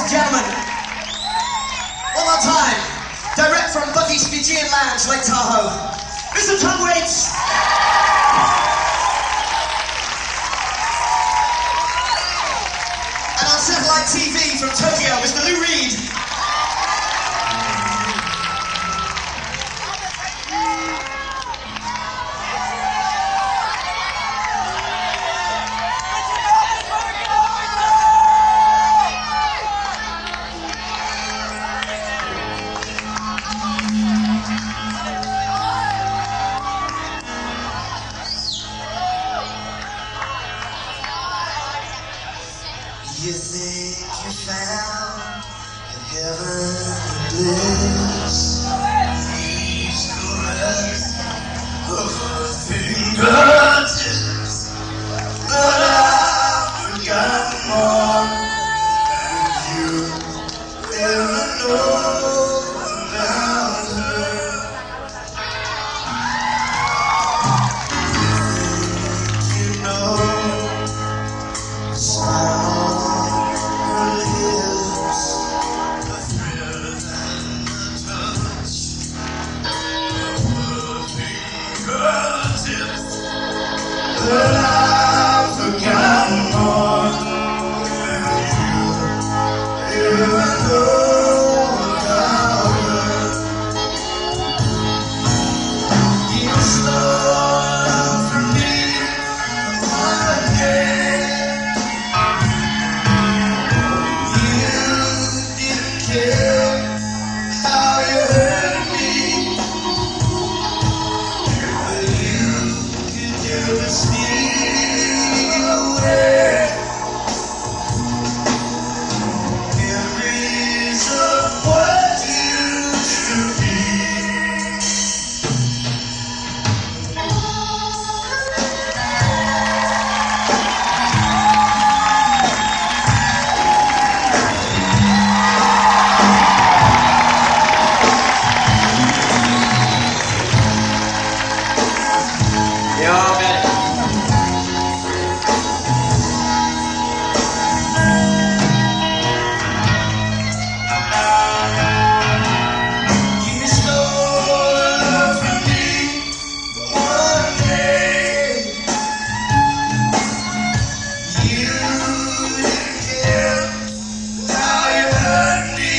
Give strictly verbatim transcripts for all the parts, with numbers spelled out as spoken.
and gentlemen, one more time, direct from Bucky's Fijian Lounge, Lake Tahoe, Mister Tom Waits. And on satellite T V from Tokyo, Mister Lou Reed. You think you found your heaven and bliss? Ease the rest of her fingertips, but I've forgotten more than you ever know about her. You know the smile. But I've forgotten more than you ever know about her. You stole from me one day. You didn't care how you hurt me, but you could never steal away memories of what used to be. You all got it. You stole from me one day. You didn't care how you hurt me,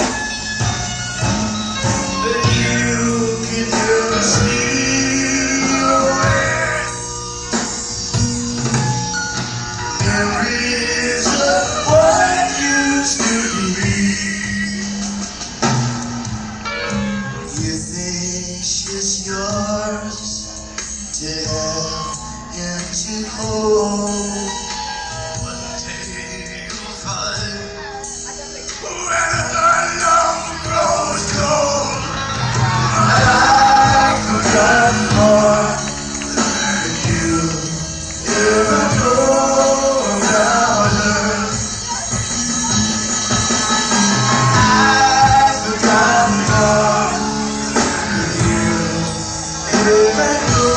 but you could never steal away memories of what used to be. You think she's yours to have and to hold. One day you'll find when the love grows cold. I've forgotten more than you ever know about her. I've forgotten more than you ever know.